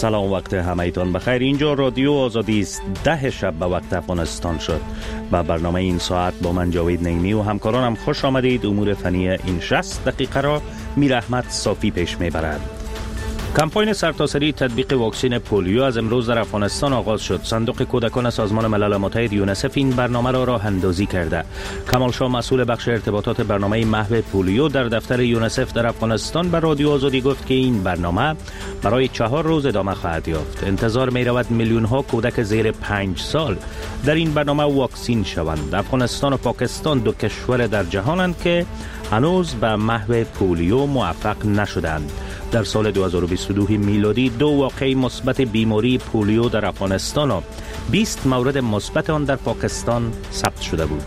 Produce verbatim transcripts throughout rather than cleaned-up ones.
سلام، وقت همه‌تان بخیر. اینجا رادیو آزادی است. ده شب به وقت افغانستان شد. با برنامه این ساعت با من جاوید نعیمی و همکارانم خوش آمدید. امور فنی این شصت دقیقه را میر احمد صافی پیش میبرد. کمپاین سرتاسری تطبیق واکسن پولیو از امروز در افغانستان آغاز شد. صندوق کودکان سازمان ملل متحد یونیسف این برنامه را راه اندازی کرده. کمال شاه مسئول بخش ارتباطات برنامه محو پولیو در دفتر یونیسف در افغانستان به رادیو آزادی گفت که این برنامه برای چهار روز ادامه خواهد یافت. انتظار می رود میلیون ها کودک زیر پنج سال در این برنامه واکسین شوند. افغانستان و پاکستان دو کشور در جهانند که هنوز به محو پولیو موفق نشدند. در سال دو هزار و بیست و دو میلادی دو واقعه مثبت بیماری پولیو در افغانستان و بیست مورد مثبت آن در پاکستان ثبت شده بود.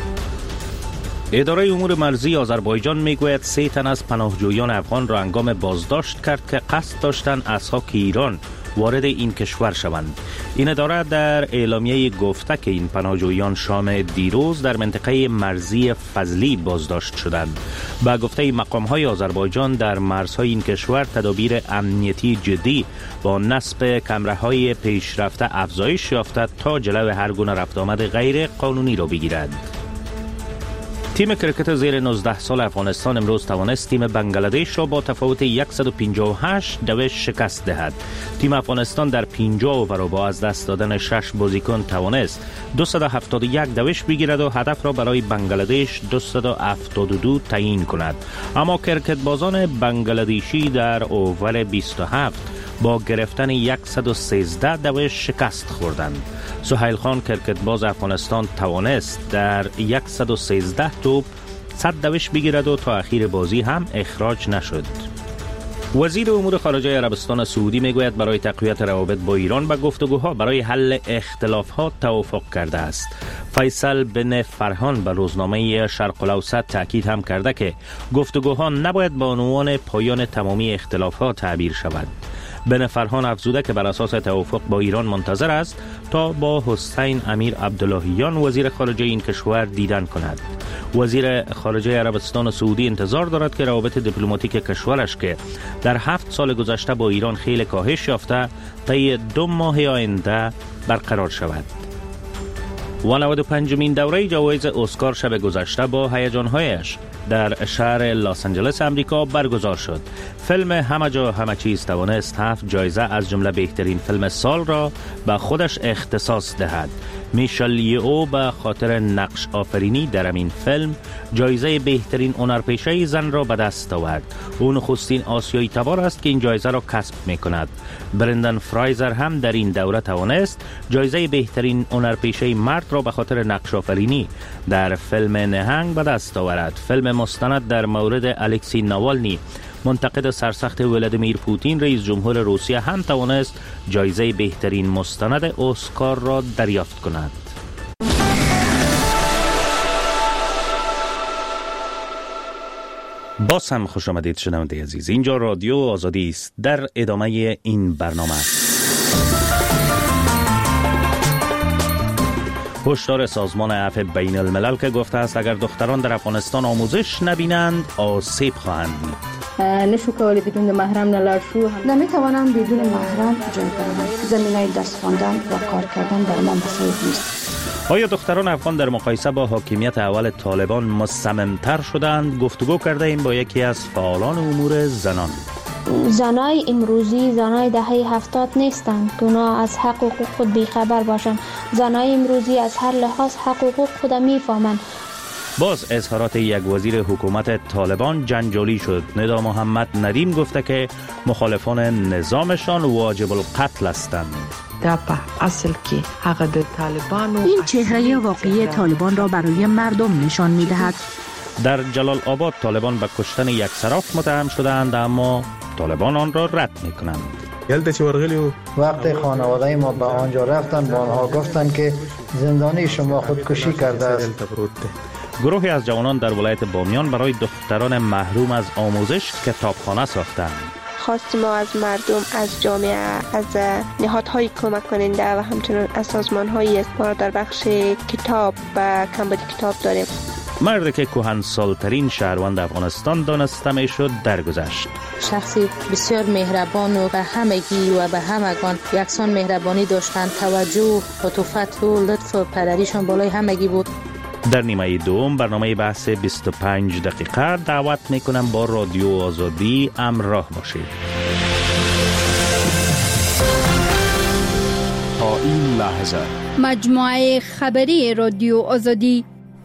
اداره امور مرزی آذربایجان میگوید سه تن از پناهجویان افغان را هنگام بازداشت کرد که قصد داشتند از خاک ایران وارد این کشور شوند. این اداره در اعلامیه گفته که این پناهجویان شام دیروز در منطقه مرزی فضلی بازداشت شدند. با گفته مقام‌های آذربایجان در مرزهای این کشور تدابیر امنیتی جدی با نصب کامراهای پیشرفته افزایش یافته تا جلوی هر گونه رفت آمد غیر قانونی را بگیرد. تیم کرکت زیر نوزده سال افغانستان امروز توانست تیم بنگلادش را با تفاوت صد و پنجاه و هشت دوش شکست دهد. تیم افغانستان در پنجاه اوور و با از دست دادن شش بازیکن توانست دویست و هفتاد و یک دوش بگیرد و هدف را برای بنگلادش دویست و هفتاد و دو تعیین کند. اما کرکت بازان بنگلادشی در اوور بیست و هفت با گرفتن صد و سیزده دوش شکست خوردند. سهیل خان کرکت باز افغانستان توانست در صد و سیزده توپ صد دوش بگیرد و تا اخیر بازی هم اخراج نشد. وزیر امور خارجه عربستان سعودی میگوید برای تقویت روابط با ایران به گفتگوها برای حل اختلافات توافق کرده است. فیصل بن فرحان به روزنامه شرق الاوسط تاکید هم کرده که گفتگوها نباید با عنوان پایان تمامی اختلافات تعبیر شود. بن فرحان افزوده که بر اساس توافق با ایران منتظر است تا با حسین امیر عبداللهیان وزیر خارجه این کشور دیدن کند. وزیر خارجه عربستان سعودی انتظار دارد که روابط دیپلماتیک کشورش که در هفت سال گذشته با ایران خیلی کاهش یافته طی دو ماه آینده برقرار شود. و نود و پنجمین دوره جوایز اسکار شب گذشته با هیجان‌هایش در شهر لس آنجلس امریکا برگزار شد. فیلم همه جا همه چیز توانست هفت جایزه از جمله بهترین فیلم سال را به خودش اختصاص دهد. میشل یئو به خاطر نقش آفرینی در این فیلم جایزه بهترین هنرپیشه زن را به دست آورد. او نخستین آسیایی تبار است که این جایزه را کسب می کند. برندن فرایزر هم در این دوره توانست جایزه بهترین هنرپیشه مرد را به خاطر نقش آفرینی در فیلم نهنگ به دست آورد. فیلم مستند در مورد الکسی ناوالنی منتقد سرسخت ولادیمیر پوتین رئیس جمهور روسیه هم توانست جایزه بهترین مستند اسکار را دریافت کند. باز هم خوش آمدید شنونده عزیز. اینجا رادیو آزادی است. در ادامه این برنامه هشدار سازمان عفو بین الملل که گفته است اگر دختران در افغانستان آموزش نبینند آسیب خواهند دید. نشو کولی بدون محرم نلار شو نمیتوانم بدون محرم جای بروم. زمینه درس خواندن و کار کردن در من بسیار نیست. آیا دختران افغان در مقایسه با حاکمیت اول طالبان مصممتر شدند؟ گفتگو کرده ایم با یکی از فعالان امور زنان. زنای امروزی زنای دهه هفتاد نیستند که اونا از حقوق خود بیخبر باشند. زنای امروزی از هر لحاظ حقوق خود میفهمند. باز اظهارات یک وزیر حکومت طالبان جنجالی شد. ندا محمد ندیم گفته که مخالفان نظامشان واجب القتل هستند. اصل که حق طالبان این چهره واقعی طالبان را برای مردم نشان می‌دهد. در جلال آباد طالبان به کشتن یک صراف متهم شدند اما طالبان آن را رد می‌کنند. وقتی خانواده ما به آنجا رفتن با آنها گفتند که زندانی شما خودکشی کرده است. گروهی از جوانان در ولایت بامیان برای دختران محروم از آموزش کتابخانه ساختند. خواست ما از مردم، از جامعه، از نهادهای کمک کننده و همچنین از سازمان‌هایی است ما در بخش کتاب و کمبود کتاب داریم. مردی که کهنسال‌ترین شهروند افغانستان دانسته میشد درگذشت. شخصی بسیار مهربان و به همگی و به همگان یکسان مهربانی داشتند. توجه و عطوفت و لطف و پدریشان بالای همگی بود. در نیمه دوم برنامه بحث بیست و پنج دقیقه دعوت میکنم با رادیو آزادی همراه باشید. تا این لحظه مجموعه خبری رادیو آزادی.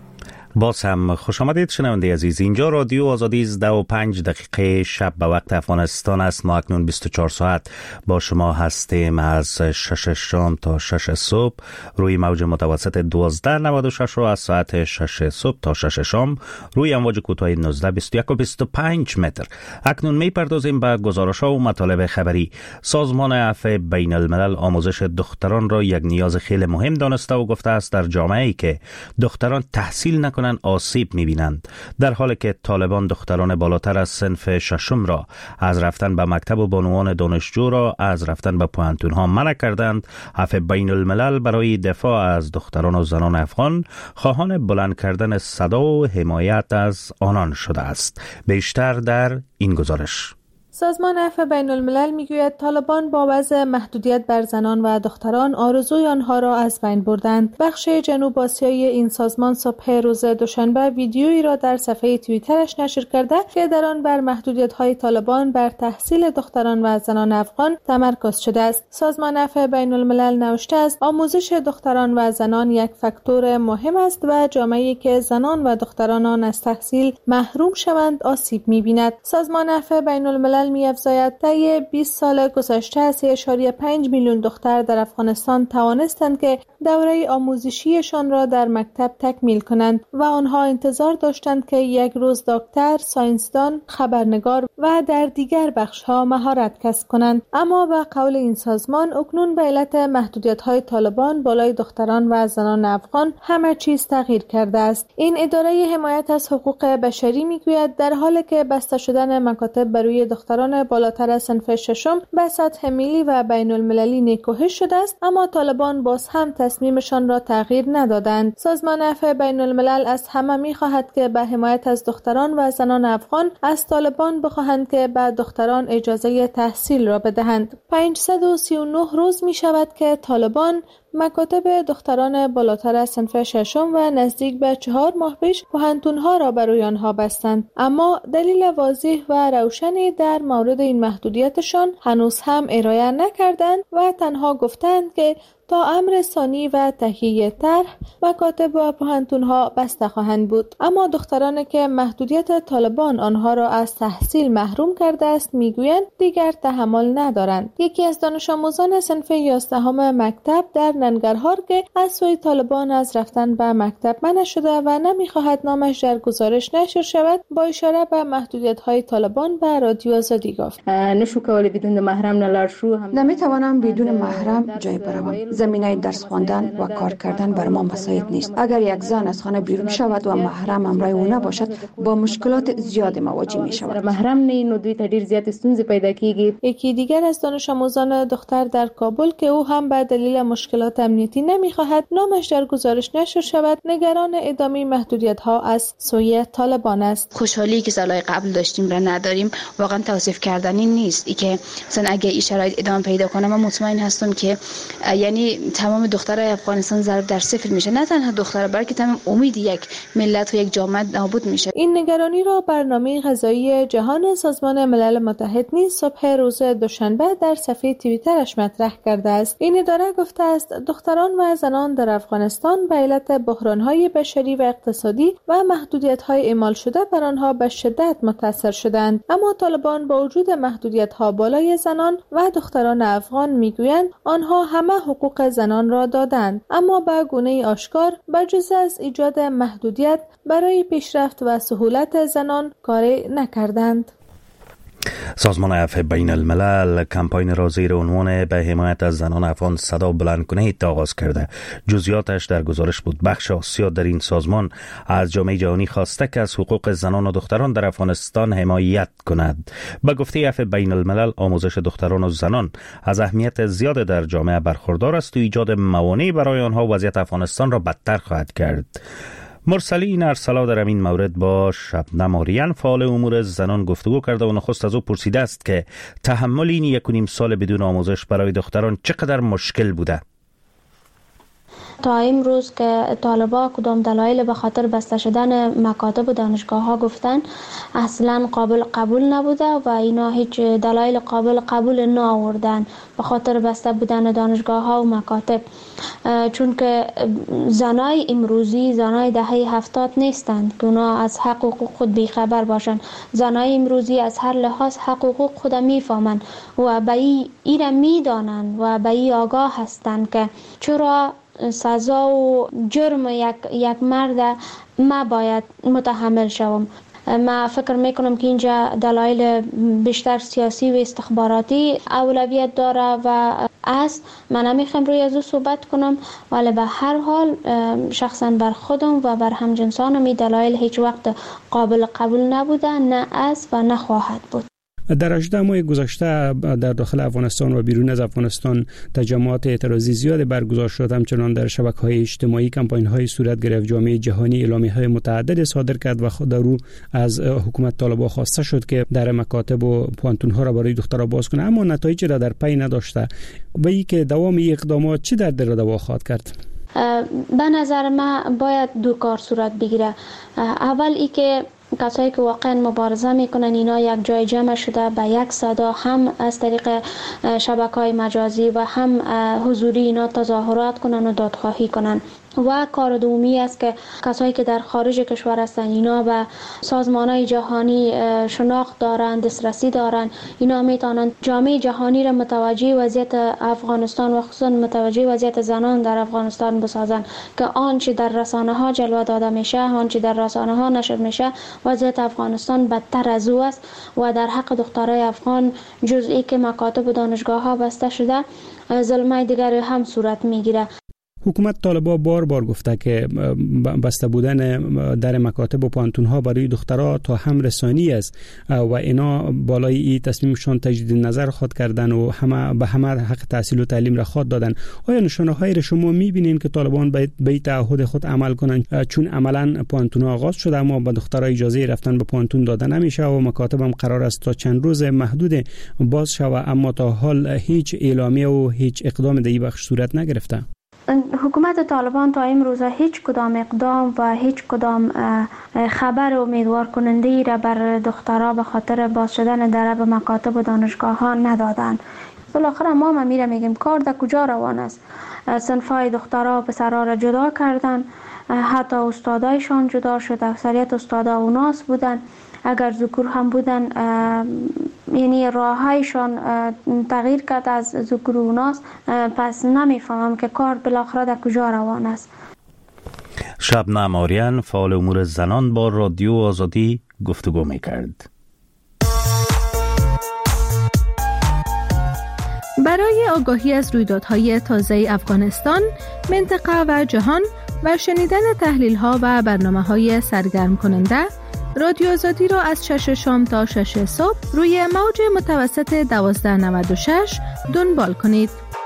باز هم خوش آمدید شنونده عزیز. اینجا رادیو آزادی از ده و پنج دقیقه شب به وقت افغانستان است. ما اکنون بیست و چهار ساعت با شما هستیم از شش شام تا شش صبح روی موج متوسط دوازده نود و شش و از ساعت شش صبح تا شش شام روی امواج کوتاه نوزده بیست و یک و بیست و پنج متر. اکنون می پردازیم به گزارش‌ها و مطالب خبری. سازمان عفو بین الملل آموزش دختران را یک نیاز خیلی مهم دانسته و گفته است در جامعه‌ای که دختران تحصیل نکنند آسیب می‌بینند، در حالی که طالبان دختران بالاتر از صنف ششم را از رفتن به مکتب و بانوان دانشجو را از رفتن به پوهنتون‌ها منع کردند. عفو بین الملل برای دفاع از دختران و زنان افغان خواهان بلند کردن صدا و حمایت از آنان شده است. بیشتر در این گزارش. سازمان عفو بین الملل میگوید طالبان با وضع محدودیت بر زنان و دختران آرزوی آنها را از بین بردند. بخش جنوب آسیایی این سازمان صبح روز دوشنبه ویدیویی را در صفحه توییترش نشر کرده که در آن بر محدودیت‌های طالبان بر تحصیل دختران و زنان افغان تمرکز شده است. سازمان عفو بین الملل نوشته است آموزش دختران و زنان یک فاکتور مهم است و جامعه‌ای که زنان و دختران آن از تحصیل محروم شوند آسیب می‌بیند. سازمان عفو بین الملل می افزاید طی بیست سال گذشته سه ممیز پنج میلیون دختر در افغانستان توانستند که دوره آموزشیشان را در مکتب تکمیل کنند و آنها انتظار داشتند که یک روز دکتر، ساینسدان، خبرنگار و در دیگر بخش‌ها مهارت کسب کنند. اما به قول این سازمان اکنون به علت محدودیت‌های طالبان بالای دختران و زنان افغان همه چیز تغییر کرده است. این اداره حمایت از حقوق بشری میگوید در حالی که بسته شدن مکاتب برای دختران بالاتر از صنف ششم به سطح ملی و بین المللی نیکوهش شده است، اما طالبان باز هم تصمیمشان را تغییر ندادند. سازمان عفو بین الملل از همه می‌خواهد که به حمایت از دختران و زنان افغان از طالبان بخواهند که به دختران اجازه تحصیل را بدهند. پانصد و سی و نه روز می شود که طالبان مکاتب دختران بالاتر از صنف ششم و نزدیک به چهار ماه پیش پوهنتون‌ها را برای آنها بستند، اما دلیل واضح و روشنی در مورد این محدودیتشان هنوز هم ارائه نکردند و تنها گفتند که تا امر ثانی و تهیه طرح مکاتب و پوهنتون‌ها بسته خواهند بود. اما دخترانی که محدودیت طالبان آنها را از تحصیل محروم کرده است میگویند دیگر تحمل ندارند. یکی از دانش آموزان صنف یازدهم مکتب در ننگرهار که از سوی طالبان از رفتن به مکتب منع شده و نمیخواهد نامش در گزارش نشر شود با اشاره به محدودیت‌های طالبان به رادیو آزادی گفت نشو کولی بدون محرم نلار شو نمیتوانم بدون محرم جای بروم. زمینه درس خواندن و کار کردن بر ما مساعد نیست. اگر یک زن از خانه بیرون شود و محرم همراه او نباشد با مشکلات زیاد مواجه می شود. محرم نه نو دوی ته ډیر زیات ستونزې پیدا کیږي. یکی دیگر از دانش آموزان دختر در کابل که او هم به دلیل مشکلات امنیتی نمیخواهد نامش در گزارش نشر شود نگران ادامه محدودیت ها از سوی طالبان است. خوشحالی که سالهای قبل داشتیم را نداریم واقعا توصیف کردنی نیست. ای که مثلا اگه این شرایط ادامه پیدا کنه من مطمئن هستم که یعنی تمام دخترای افغانستان ضرب در صفر میشه، نه تنها دخترها بلکه تمام امید یک ملت و یک جامعه نابود میشه. این نگرانی را برنامه غذایی جهان سازمان ملل متحد نیز صبح روز دوشنبه در صفحه توییترش مطرح کرده است. این اداره گفته است دختران و زنان در افغانستان به علت بحران‌های بشری و اقتصادی و محدودیت‌های اعمال شده بر آنها به شدت متاثر شدند، اما طالبان با وجود محدودیت‌ها بالای زنان و دختران افغان میگویند آنها همه حقوق زنان را دادند، اما به گونه آشکار بجز از ایجاد محدودیت برای پیشرفت و سهولت زنان کاری نکردند. سازمان عفو بین الملل کمپاین را زیر عنوان به حمایت از زنان افغان صدا بلند کنید آغاز کرده. جزئیاتش در گزارش بود. بخش آسیا در این سازمان از جامعه جهانی خواسته که از حقوق زنان و دختران در افغانستان حمایت کند. به گفته عفو بین الملل آموزش دختران و زنان از اهمیت زیاد در جامعه برخوردار است و ایجاد موانعی برای آنها وضعیت افغانستان را بدتر خواهد کرد. مرسلین ارسلا در این مورد با شبنم آریان فعال امور زنان گفتگو کرده و نخست از او پرسیده است که تحمل این یک و نیم سال بدون آموزش برای دختران چقدر مشکل بوده. تا امروز که طالبا کدام دلایل به خاطر بسته شدن مکاتب و دانشگاه ها گفتن اصلا قابل قبول نبوده و اینا هیچ دلایل قابل قبول نآوردن به خاطر بسته بودن دانشگاه ها و مکاتب، چون که زنای امروزی زنای دهه هفتاد نیستند که اونا از حقوق خود بیخبر باشن. زنای امروزی از هر لحاظ حقوق خود میفهمند و به این میدانند و به این آگاه هستند که چرا سزا و جرم یک, یک مرد ما باید متحمل شوم. ما فکر میکنم که اینجا دلایل بیشتر سیاسی و استخباراتی اولویت داره و است. من نمیخوام روی از او صحبت کنم، ولی به هر حال شخصا بر خودم و بر همجنسانم این دلایل هیچ وقت قابل قبول نبوده، نه است و نه خواهد بود. در هجده ماه گذشته در داخل افغانستان و بیرون از افغانستان تجمعات اعتراضی زیاد برگزار شد. همچنان در شبکه‌های اجتماعی کمپاین‌های صورت گرفت. جامعه جهانی اعلامیه‌های متعدد صادر کرد و در او از حکومت طالبان خواسته شد که در مکاتب و پانتون‌ها را برای دخترها باز کنه، اما نتایجی را در پی نداشته. و ای که دوام این اقدامات چه در در دوا خواهد کرد؟ به نظر من باید دو کار صورت بگیره. اول ای که کسایی که واقعا مبارزه میکنن اینا یک جای جمع شده به یک صدا، هم از طریق شبکه‌های مجازی و هم حضوری اینا تظاهرات کنن و دادخواهی کنن. و کار دومی است که کسایی که در خارج کشور هستن اینا به سازمان‌های جهانی شناخت دارن، دسترسی دارن، اینا میتونن جامعه جهانی را متوجه وضعیت افغانستان و خصوصا متوجه وضعیت زنان در افغانستان بسازن که آنچه در رسانه‌ها جلوه داده میشه، آنچه در رسانه‌ها نشر میشه، وضعیت افغانستان بدتر از او است و در حق دخترای افغان جزئی که مکاتب و دانشگاه‌ها بسته شده ظلم‌های دیگر هم صورت میگیره. حکومت طالبان بار بار گفته که بسته بودن در مکاتب و پانتون‌ها برای دخترها تا هم رسانی است و اینا بالای این تصمیمشان تجدید نظر خود کردن و همه به همه حق تحصیل و تعلیم را خود دادن. آیا نشانه‌هایی را شما می‌بینید که طالبان به تعهد خود عمل کنند؟ چون عملاً پانتون‌ها آغاز شده اما به دخترها اجازه رفتن به پانتون داده نمیشه و مکاتب هم قرار است تا چند روز محدود باز شود، اما تا حال هیچ اعلامیه و هیچ اقدام در این بخش صورت نگرفته. حکومت طالبان تا امروز هیچ کدام اقدام و هیچ کدام خبر امیدوار کننده ای را بر دخترها به خاطر باز شدن در به مکاتب و دانشگاه ها ندادن. بالاخره ما ما میره میگیم کار در کجا روان است. صنفای دخترها و پسرها را جدا کردن، حتی استادایشان جدا شد. اکثریت استادا اوناس بودن، اگر ذکور هم بودن یعنی راهایشان تغییر کرد از ذکور اوناس. پس نمیفهمم که کار بالاخره در کجا روان است. شبنم آریان فعال امور زنان با رادیو آزادی گفتگو میکرد. برای آگاهی از رویدادهای تازه افغانستان، منطقه و جهان و شنیدن تحلیل‌ها و برنامه‌های سرگرم کننده، رادیو آزادی را از شش شام تا شش صبح روی موج متوسط دوازده نود و شش دنبال کنید.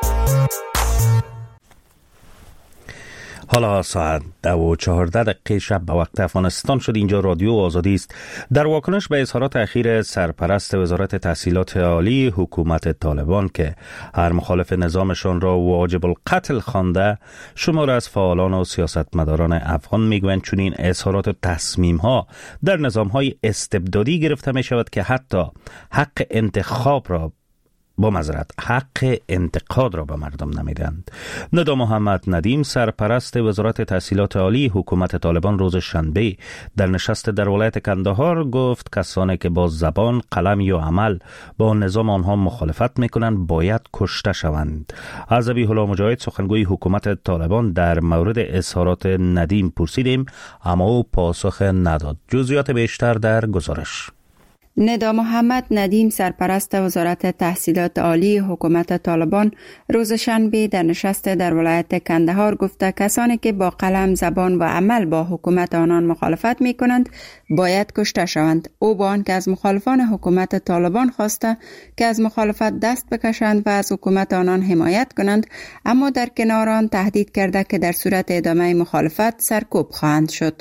حالا ساعت دو و چهارده دقیقه شب به وقت افغانستان شد. اینجا رادیو آزادی است. در واکنش به اظهارات اخیر سرپرست وزارت تحصیلات عالی حکومت طالبان که هر مخالف نظامشان را واجب القتل خوانده، شمار از فعالان و سیاستمداران افغان میگویند چنین اظهارات و تصمیم‌ها در نظام‌های استبدادی گرفته می شود که حتی حق انتخاب را با معذرت حق انتقاد را به مردم نمیدند. ندا محمد ندیم سرپرست وزارت تحصیلات عالی حکومت طالبان روز شنبه در نشست در ولایت کندهار گفت کسانی که با زبان، قلم یا عمل با نظام آنها مخالفت میکنند باید کشته شوند. از ذبیح الله مجاهد سخنگوی حکومت طالبان در مورد اظهارات ندیم پرسیدیم اما او پاسخ نداد. جزئیات بیشتر در گزارش. ندا محمد ندیم سرپرست وزارت تحصیلات عالی حکومت طالبان روز شنبه در نشست در ولایت کندهار گفته کسانی که با قلم، زبان و عمل با حکومت آنان مخالفت می کنند باید کشته شوند. او با آنکه از مخالفان حکومت طالبان خواسته که از مخالفت دست بکشند و از حکومت آنان حمایت کنند، اما در کنار آن تهدید کرده که در صورت ادامه مخالفت سرکوب خواهند شد.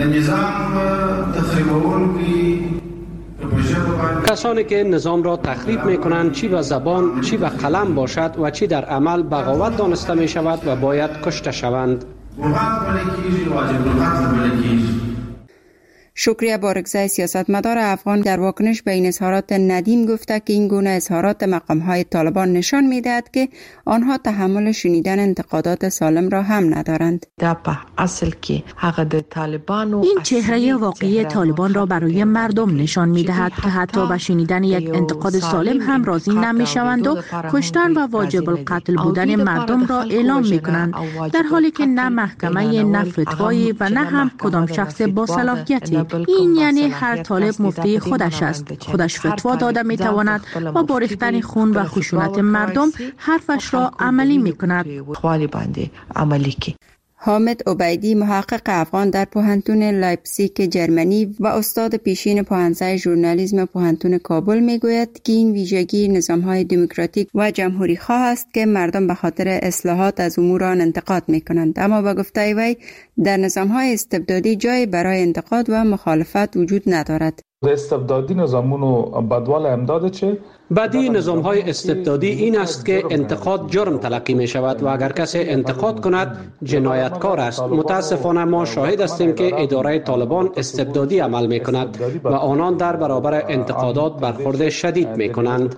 کسانی که نظام را تخریب می کنند، چی به زبان، چی به قلم باشد و چی در عمل بغاوت دانسته می شود و باید کشته شوند. شکریه بارگزای سیاستمدار افغان در واکنش به این اظهارات ندیم گفته که این گونه اظهارات مقام‌های طالبان نشان می‌دهد که آنها تحمل شنیدن انتقادات سالم را هم ندارند. این چهره واقعی طالبان را برای مردم نشان می‌دهد که حتی به شنیدن یک انتقاد سالم هم راضی نمی‌شوند و کشتن و واجب القتل بودن مردم را اعلام می‌کنند، در حالی که نه محکمه، نه فتوایی و نه هم کدام شخص با صلاحیتی. این یعنی هر طالب مفتی خودش است، خودش فتوا داده می تواند و با ریختن خون و خشونت مردم حرفش را عملی می کند. حامد عبیدی محقق افغان در پوهنتون لایپزیگ جرمنی و استاد پیشین پوهنځای ژورنالیسم پوهنتون کابل میگوید که این ویژگی نظام‌های دموکراتیک و جمهوری خواه است که مردم به خاطر اصلاحات از امور آن انتقاد میکنند، اما به گفته وی در نظام‌های استبدادی جای برای انتقاد و مخالفت وجود ندارد. استبدادی نظامونو بدوال امداد چه؟ بدی نظام‌های استبدادی این است که انتقاد جرم تلقی می شود و اگر کسی انتقاد کند جنایتکار است. متاسفانه ما شاهد هستیم که اداره طالبان استبدادی عمل می کند و آنان در برابر انتقادات برخورد شدید می کنند.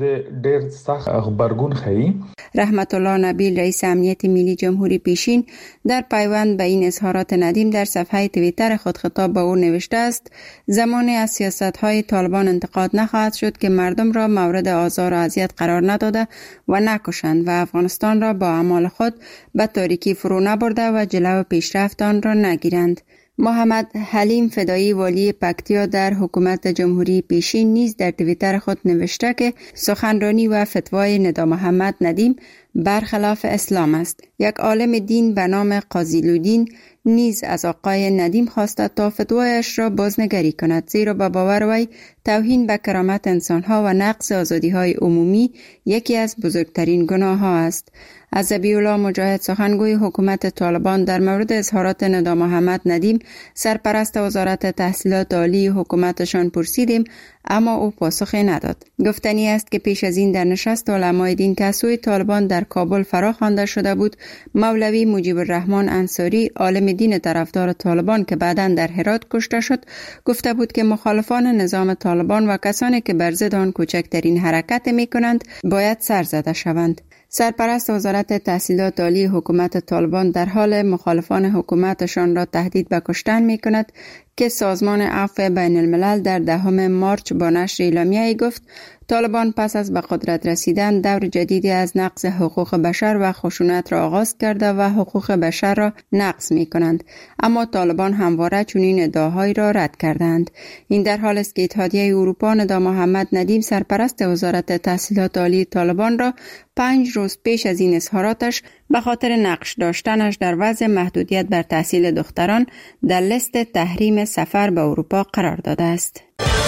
رحمت الله نبیل رئیس امنیت ملی جمهوری پیشین در پیوند به این اظهارات ندیم در صفحه توییتر خود خطاب به او نوشته است: زمانی از سیاست‌های طالبان انتقاد نخواهد شد که مردم را مورد آزار و اذیت قرار نداده و نکشند و افغانستان را با اعمال خود به تاریکی فرو نبرده و جلو پیشرفت آن را نگیرند. محمد حلیم فدایی والی پکتیا در حکومت جمهوری پیشین نیز در توییتر خود نوشته که سخنرانی و فتوای ندا محمد ندیم برخلاف اسلام است. یک عالم دین به نام قاضی لودین نیز از آقای ندیم خواسته تا فتوایش را بازنگری کند، زیرا به باور وی توهین به کرامت انسانها و نقض آزادی‌های عمومی یکی از بزرگترین گناه‌ها است. از ذبیح‌الله مجاهد سخنگوی حکومت طالبان در مورد اظهارات ندا محمد ندیم سرپرست وزارت تحصیلات عالی حکومتشان پرسیدیم، اما او پاسخی نداد. گفتنی است که پیش از این در نشست علمای دین که از سوی طالبان در کابل فراخوانده شده بود، مولوی مجیب الرحمن انصاری عالم دین طرفدار طالبان که بعداً در هرات کشته شد گفته بود که مخالفان نظام طالبان و کسانی که بر ضد آن کوچکترین حرکت می کنند باید سرزده شوند. سرپرست وزارت تحصیلات عالی حکومت طالبان در حال مخالفان حکومتشان را تهدید به کشتن می کند که سازمان عفو بین الملل در دهم مارچ با نشر اعلامیه‌ای گفت طالبان پس از به قدرت رسیدن دور جدیدی از نقض حقوق بشر و خشونت را آغاز کرده و حقوق بشر را نقض می کنند، اما طالبان همواره چنین ادعاهایی را رد کردند. این در حال است که اتحادیه اروپا ندا محمد ندیم سرپرست وزارت تحصیلات عالی طالبان را پنج روز پیش از این اظهاراتش به خاطر نقش داشتنش در وضع محدودیت بر تحصیل دختران در لیست تحریم سفر به اروپا قرار داده است.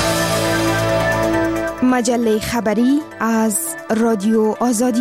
مجله خبری از رادیو آزادی.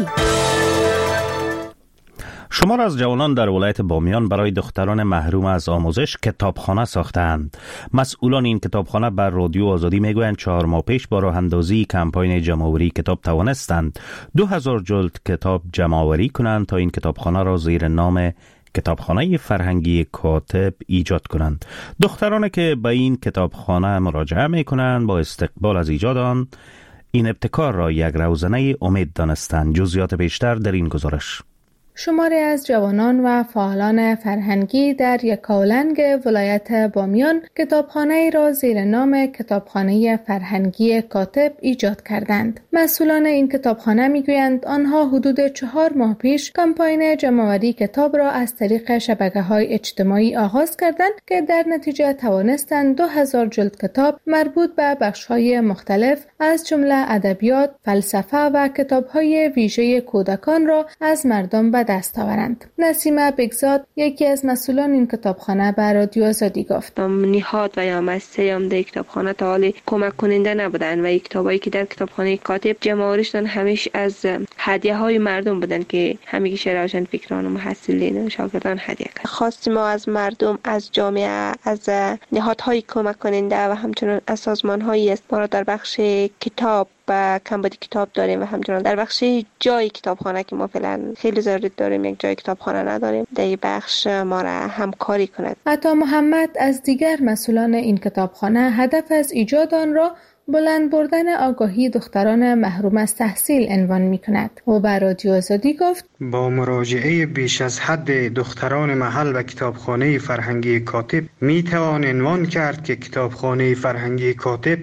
شمار از جوانان در ولایت بامیان برای دختران محروم از آموزش کتابخانه ساختند. مسئولان این کتابخانه بر رادیو آزادی میگویند چهار ماه پیش با راه اندازی کمپاین جمع‌آوری کتاب توانستند دو هزار جلد کتاب جمع‌آوری کنند تا این کتابخانه را زیر نام کتابخانه فرهنگی کاتب ایجاد کنند. دخترانی که به این کتابخانه مراجعه می کنند با استقبال از ایجاد آن این ابتکار را یک روزنه امید دانستند. جزئیات بیشتر در این گزارش. شماری از جوانان و فعالان فرهنگی در یکاولنگ ولایت بامیان کتابخانه‌ای را زیر نام کتابخانه فرهنگی کاتب ایجاد کردند. مسئولان این کتابخانه میگویند آنها حدود چهار ماه پیش کمپاین جمع‌آوری کتاب را از طریق شبکه‌های اجتماعی آغاز کردند که در نتیجه توانستند دو هزار جلد کتاب مربوط به بخش‌های مختلف از جمله ادبیات، فلسفه و کتاب‌های ویژه کودکان را از مردم به دست آورند. نسیمه بگزاد یکی از مسئولان این کتابخانه به رادیو آزادی گفت: نهاد و یا مؤسسه هم در کتابخانه تا حالی کمک کننده نبودن و کتابایی که در کتابخانه کاتب جمع آوریشتن همیشه از هدیه‌های مردم بودن که همیشه روشن فکران و محصلین و شاگردان هدیه کرد. خواستیم ما از مردم، از جامعه، از نهادهای کمک کننده و همچنین از سازمان‌هایی است ما را در بخش کتاب و کمبودی کتاب داریم و همچنان در بخش جای کتابخانه که ما فعلا خیلی ضرورت داریم، یک جای کتابخانه نداریم، در این بخش ما را همکاری کند. عطا محمد از دیگر مسئولان این کتابخانه هدف از ایجاد آن را بلند بردن آگاهی دختران محروم از تحصیل عنوان می کند. او بر رادیو آزادی گفت: با مراجعه بیش از حد دختران محل و کتابخانه فرهنگی کاتب می توان عنوان کرد که کتابخانه فرهنگی کاتب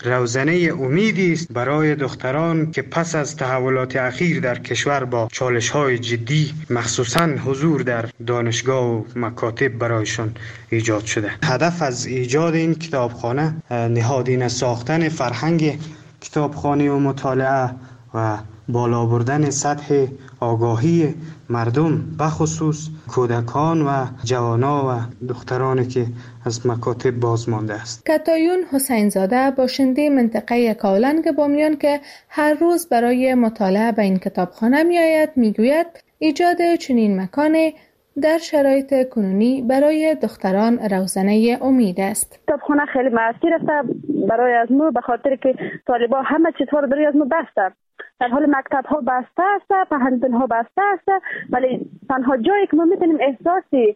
روزنه امیدی است برای دختران که پس از تحولات اخیر در کشور با چالش‌های جدی مخصوصاً حضور در دانشگاه و مکاتب برایشان ایجاد شده. هدف از ایجاد این کتابخانه نهادینه ساختن فرهنگ کتابخوانی و مطالعه و بالا بردن سطح آگاهی مردم بخصوص کودکان و جوانان و دخترانی که از مکاتب باز مانده است. کتایون حسین زاده باشنده منطقه یکاولنگ بامیان که هر روز برای مطالعه به این کتابخانه می آید می گوید ایجاد چنین مکانی در شرایط کنونی برای دختران روزنه امید است. کتابخانه خیلی مؤثر است برای از ما به خاطر که طالبان همه چیزها برای از ما بسته. در حال مکتب ها بسته است، پهندون ها بسته است، ولی تنها جایی که ما میتونیم احساسی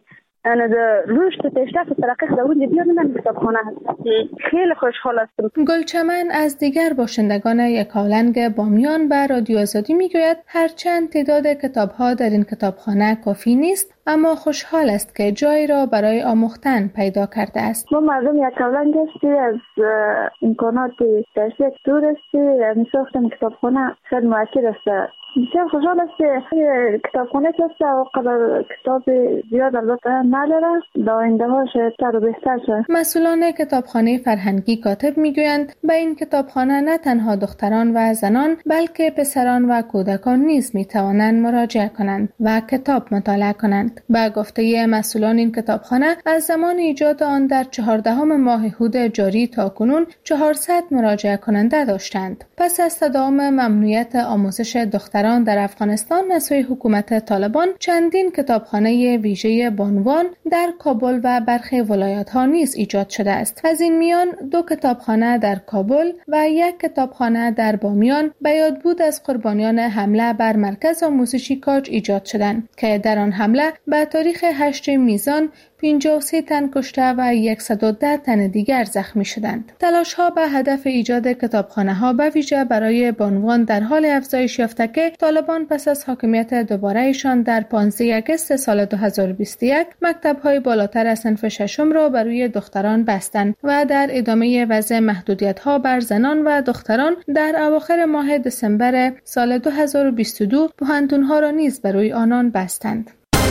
رشد و پیشرفت و ترقی در اونجا بیاریم کتابخانه هست. خیلی خوشحال هستم. گلچمن از دیگر باشندگان یکاولنگ بامیان به رادیو آزادی میگوید هرچند تعداد کتاب ها در این کتابخانه کافی نیست، اما خوشحال است که جایی را برای آموختن پیدا کرده است. ما مردم یکاولنگ هستیم، از امکانات درسی دور هستیم، می‌ساختم کتابخانه خیلی مؤثر است. بسیار خوشحال است که کتابخانه هست و قدر کتاب زیاد البته نداره، در آینده ها شاید و بهتر شد. مسئولان کتابخانه فرهنگی کاتب میگویند به این کتابخانه نه تنها دختران و زنان بلکه پسران و کودکان نیز میتوانند مراجعه کنند و کتاب مطالعه کنند. با گفته مسئولان این کتابخانه از زمان ایجاد آن در چهاردهم ماه هود جاری تا کنون چهارصد مراجعه کننده داشتند. پس از تداوم ممنوعیت آموزش دختران در افغانستان از سوی حکومت طالبان چندین کتابخانه ویژه بانوان در کابل و برخی ولایت‌ها نیز ایجاد شده است. از این میان دو کتابخانه در کابل و یک کتابخانه در بامیان به یادبود از قربانیان حمله بر مرکز آموزشی کاج ایجاد شدند که در آن حمله به تاریخ هشتم میزان پنجاه و سه تن کشته و صد و ده تن دیگر زخمی شدند. تلاش‌ها به هدف ایجاد کتابخانه‌ها به ویژه برای بانوان در حال افزایش یافته که طالبان پس از حاکمیت دوباره‌شان در پانزده آگوست سال دو هزار و بیست و یک مکتب‌های بالاتر از صنف ششم را بر روی دختران بستند و در ادامه وضع محدودیت‌ها بر زنان و دختران در اواخر ماه دسامبر سال دو هزار و بیست و دو پوهنتون‌ها را نیز بر روی آنان بستند.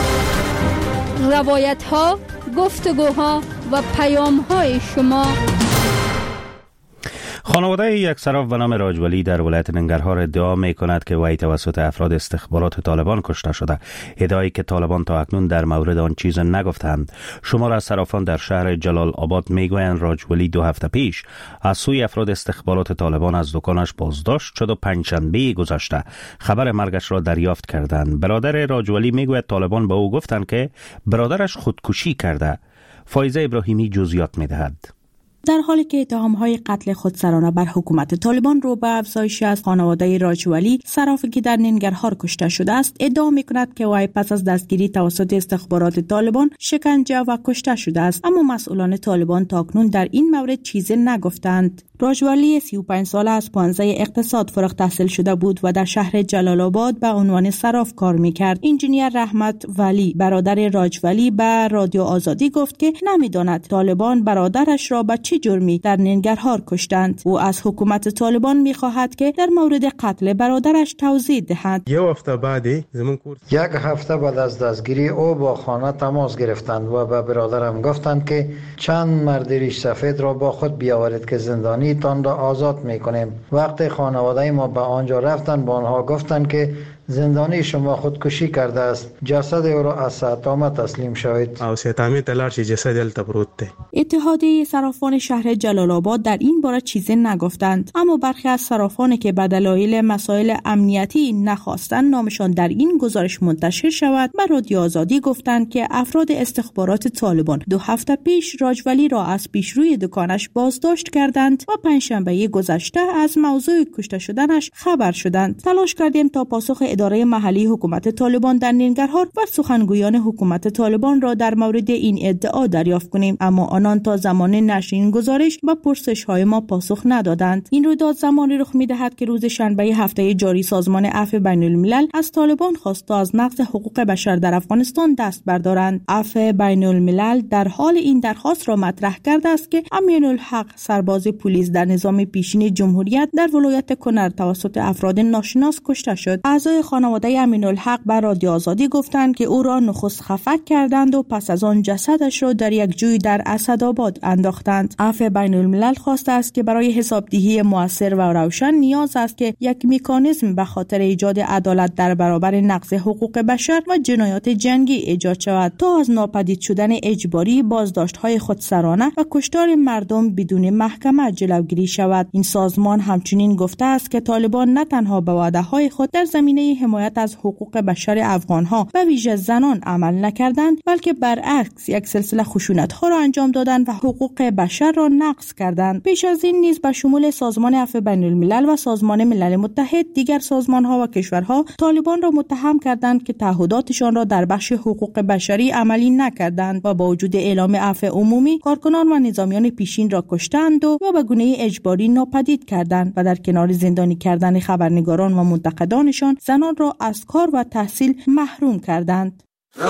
روایت ها، گفتگوها و پیام های شما. خانواده یک صراف به نام راجولی در ولایت ننگرهار ادعا می کند که وی توسط افراد استخبارات طالبان کشته شده. ادعایی که طالبان تا اکنون در مورد آن چیز نگفتند. شمار از صرافان در شهر جلال آباد می گویند راجولی دو هفته پیش از سوی افراد استخبارات طالبان از دکانش بازداشت شد و پنجشنبه گذشته خبر مرگش را دریافت کردند. برادر راجولی می گوید طالبان به او گفتند که برادرش خودکشی کرده. فایزه ابراهیمی جزئیات می دهد. در حالی که اتهام‌های قتل خودسرانه بر حکومت طالبان رو به افزایش از خانواده راجولی صرافی که در ننگرهار کشته شده است ادعا می‌کند که وی پس از دستگیری توسط استخبارات طالبان شکنجه و کشته شده است، اما مسئولان طالبان تاکنون در این مورد چیزی نگفتند. راجولی سی و پنج ساله از پانزه اقتصاد فارغ التحصیل شده بود و در شهر جلال آباد به عنوان صراف کار میکرد. انجینیر رحمت ولی برادر راجولی به رادیو آزادی گفت که نمیداند طالبان برادرش را به چه جرمی در ننگرهار کشتند. او از حکومت طالبان میخواهد که در مورد قتل برادرش توضیح دهد. یک هفته بعد یک هفته بعد از دستگیری او با خانه تماس گرفتند و به برادرم گفتند که چند مرد ریش سفید را با خود بیاورید که زندانی تان را آزاد میکنیم. وقتی خانواده ما به آنجا رفتند با آنها گفتند که زندانی شما خودکشی کرده است، جسد او را از ساتامه تسلیم شوید. او ساتامه تلار چه جسد دلته پروت ده. اتحادیه صرافان شهر جلال آباد در این باره چیزی نگفتند، اما برخی از صرافانی که به دلایل مسائل امنیتی نخواستند نامشان در این گزارش منتشر شود به رادیو آزادی گفتند که افراد استخبارات طالبان دو هفته پیش راجولی را از پیشروی دکانش بازداشت کردند و پنجشنبه گذشته از موضوع کشته شدنش خبر شدند. تلاش کردیم تا پاسخ اداره محلی حکومت طالبان در ننگرهار و سخنگویان حکومت طالبان را در مورد این ادعا دریافت کنیم، اما آنان تا زمان نشر این گزارش به پرسش‌های ما پاسخ ندادند. این رویداد زمانی رخ می‌دهد که روز شنبه هفته جاری سازمان عفو بین‌الملل از طالبان خواست تا از نقض حقوق بشر در افغانستان دست بردارند. عفو بین‌الملل در حال این درخواست را مطرح کرده است که امین الحق سرباز پلیس در نظام پیشین جمهوریت در ولایت کنر توسط افراد ناشناس کشته شد. اعضای خانواده امین الحق به رادیو آزادی گفتند که او را نخست خفک کردند و پس از آن جسدش را در یک جوی در اسدآباد انداختند. عفو بین الملل خواسته است که برای حسابدهی موثر و روشن نیاز است که یک مکانیزم به خاطر ایجاد عدالت در برابر نقض حقوق بشر و جنایات جنگی ایجاد شود تا از ناپدید شدن اجباری، بازداشت‌های خودسرانه و کشتار مردم بدون محکمه جلوگیری شود. این سازمان همچنین گفته است که طالبان نه تنها به وعده‌های خود در زمینه حمایت از حقوق بشر افغان‌ها و ویژه زنان عمل نکردند، بلکه برعکس یک سلسله خشونت‌ها را انجام دادند و حقوق بشر را نقض کردند. پیش از این نیز به شمول سازمان عفو بین‌الملل و سازمان ملل متحد دیگر سازمان‌ها و کشورها طالبان را متهم کردند که تعهداتشان را در بخش حقوق بشری عملی نکردند و با وجود اعلام عفو عمومی کارکنان و نظامیان پیشین را کشتند و به گونه اجباری ناپدید کردند و در کنار زندانی کردن خبرنگاران و منتقدانشان زنان را از کار و تحصیل محروم کردند.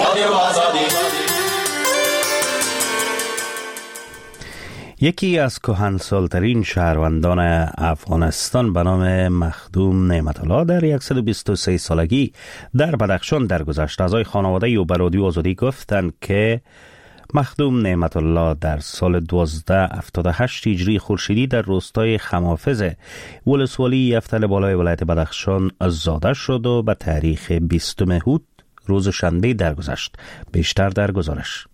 یکی از کهنسال‌ترین شهروندان افغانستان به نام مخدوم نعمت الله در صد و بیست و سه سالگی در بدخشان درگذشت. اعضای خانواده او به رادیو آزادی گفتند که مخدوم نعمت الله در سال دوازده هفتاد و هشت هجری خورشیدی در روستای خمافز ولسوالی یفتل بالای ولایت بدخشان زاده شد و به تاریخ بیستم هود روز شنبه درگذشت. بیشتر در گزارش.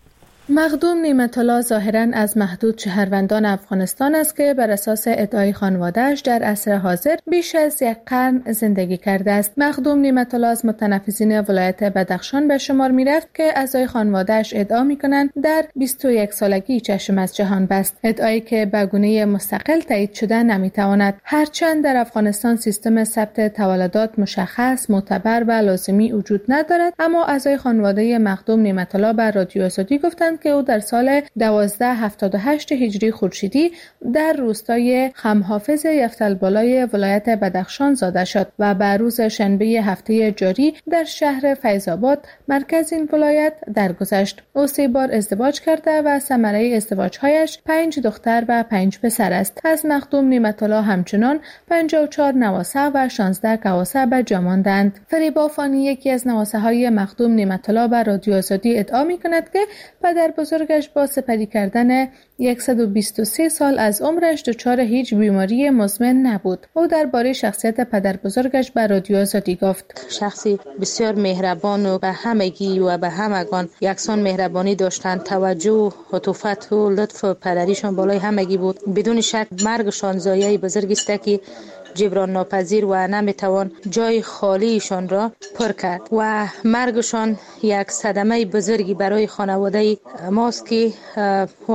مخدوم نعمت الله ظاهراً از محدود شهروندان افغانستان است که بر اساس ادعای خانواده‌اش در عصر حاضر بیش از یک قرن زندگی کرده است. مخدوم نعمت الله از متنفذین ولایت بدخشان به شمار می‌رفت که اعضای خانواده‌اش ادعا می‌کنند در بیست و یک سالگی چشم از جهان بست، ادعایی که به گونه مستقل تایید شده نمی‌تواند. هرچند در افغانستان سیستم ثبت تولدات مشخص، معتبر و لازمی وجود ندارد، اما اعضای خانواده مخدوم نعمت الله به رادیو آزادی گفتند که او در سال دوازده هفتاد و هشت هجری خورشیدی در روستای خمحافظ یفتل بالای ولایت بدخشان زاده شد و به روز شنبه هفته جاری در شهر فیض‌آباد مرکز این ولایت درگذشت. او سه بار ازدواج کرده و ثمره ازدواج‌هایش پنج دختر و پنج پسر است. از مخدوم نعمت الله همچنان پنجاه و چهار نواسه و شانزده کواسه به جا ماندند. فریبا فانی یکی از نواسه‌های مخدوم نعمت الله به رادیو آزادی ادعا می‌کند که پدر بزرگش با سپری کردن صد و بیست و سه سال از عمرش دچار هیچ بیماری مزمن نبود. او درباره شخصیت پدر بزرگش به رادیو آزادی گفت: شخصی بسیار مهربان و به همگی و به همگان یکسان مهربانی داشتند. توجه، عطوفت و لطف پدریشان بالای همگی بود. بدون شک مرگشان ضایعه بزرگی است که جبران ناپذیر و نمیتوان جای خالیشان را پر کرد و مرگشان یک صدمه بزرگی برای خانواده ماست که واقعا ما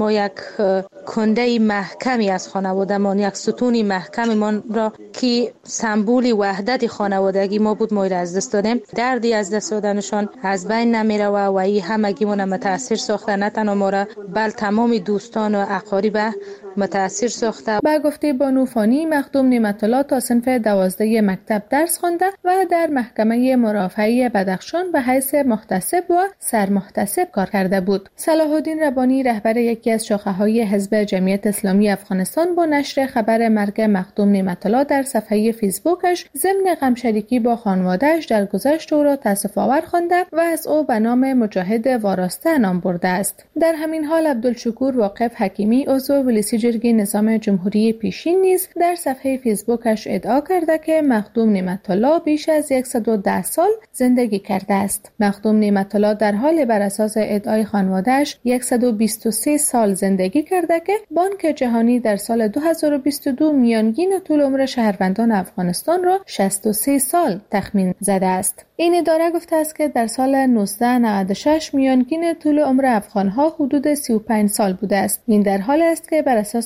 ما یک کنده محکمی از خانوادهمان، یک ستون محکممان را که سمبولی وحدت خانوادگی ما بود، ما را از دست دادیم. دردی از دست دادنشان از بین نمیره و ای همگی ما متاثر ساخته، نه تنها ما را بل تمام دوستان و اقارب متاثر ساخته. با گفته بانو فانی، مخدوم نعمت الله تا صنف دوازده مکتب درس خوانده و در محکمه مرافعه بدخشان به حیث محتسب و سرمحتسب کار کرده بود. صلاح الدین ربانی، رهبر یکی از شاخه‌های حزب جمعیت اسلامی افغانستان، با نشر خبر مرگ مخدوم نعمت الله در صفحه فیسبوکش ضمن غمشریکی با خانواده‌اش در گذشت او را تأسف‌آور خوانده و از او به نام مجاهد وارسته نام برده است. در همین حال عبدالشکور واقف حکیمی، عضو ولسی جرگه نظام جمهوری پیشین، نیز در صفحه فیسبوکش ادعا کرده که مخدوم نعمت الله بیش از صد و ده سال زندگی کرده است. مخدوم نعمت الله در حال بر اساس ادعای خانواده‌اش صد و بیست و سه سال زندگی کرده که بانک جهانی در سال دو هزار و بیست و دو میانگین طول عمر شهروندان افغانستان را شصت و سه سال تخمین زده است. این اداره گفته است که در سال نوزده نود و شش میانگین طول عمر افغان‌ها حدود سی و پنج سال بوده است. این در حالی است که بر اساس